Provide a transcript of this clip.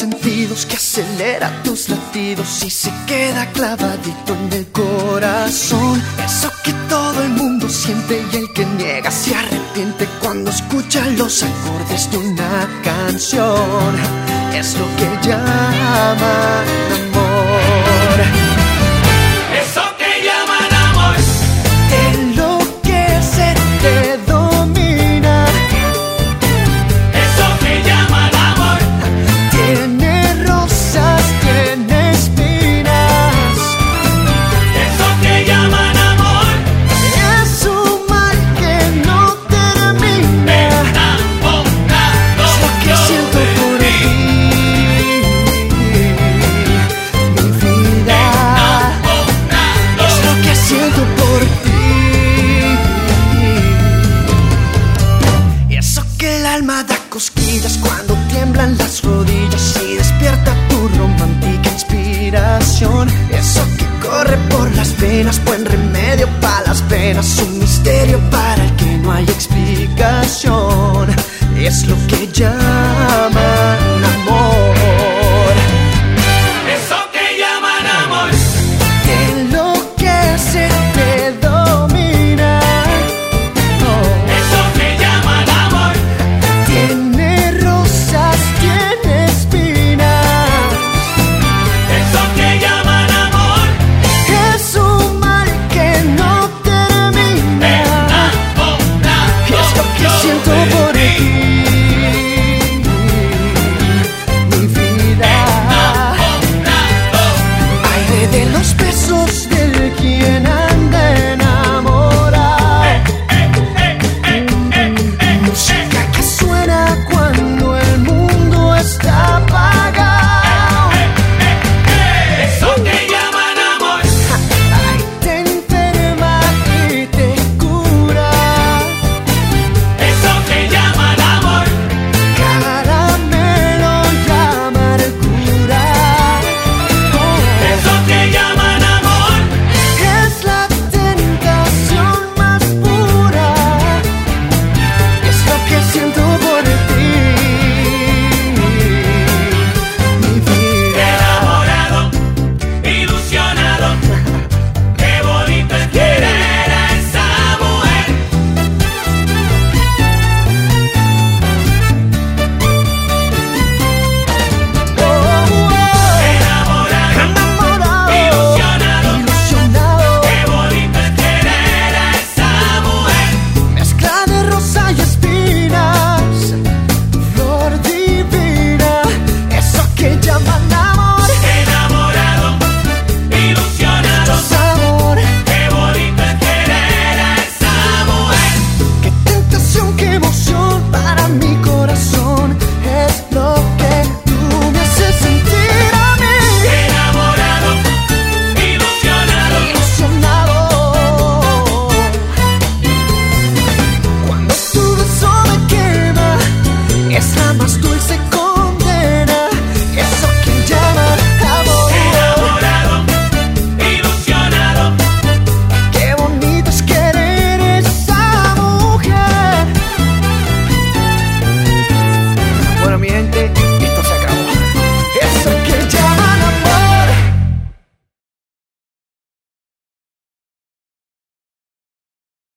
sentidos, que acelera tus latidos y se queda clavadito en el corazón. Eso que todo el mundo siente y el que niega se arrepiente cuando escucha los acordes de una canción. Es lo que llaman amor. Eso que llaman amor. Te enloquece, te domina. Eso que llaman amor. Tiene rosas, tiene espinas. Eso que llaman amor. Es un mal que no termina. Enamorado Es lo que siento por de ti, mi vida. Es lo que siento por ti. Y eso que el alma da cosquillas cuando tiemblan las rodillas y despierta tu romántica inspiración. Eso que corre por las venas, buen remedio para las penas, un misterio para el que no hay explicación. Es lo que llaman amor. Eso que llaman amor. Te enloquece, te domina. Oh. Eso que llaman amor. Tiene rosas, tiene espinas. Eso que llaman amor. Es un mal que no termina. Enamorado Es lo que siento por ti, mi vida. Aire de los besos del quien anda enamorado. Música que suena cuando el mundo está apagado. Eso que llaman amor. Ay, te enferma y te cura. Eso que llaman amor. Caramelo y amargura. Oh, Eso que llaman amor. es la tentación más pura. Es lo que siento por ti, mi vida. Enamorado, ilusionado. Qué bonito es querer a esa mujer. Oh, Enamorado, enamorado, ilusionado. ilusionado. Qué bonito es querer a esa mujer. Mezcla de rosa y espinas, flor divina, eso que llaman amor, Enamorado, ilusionado. sabor. Qué bonito es querer a esa mujer. Qué tentación, qué emoción para mi corazón, es lo que tú me haces sentir a mí. Enamorado, ilusionado. Ilusionado, cuando tu beso me quema, es la más dulce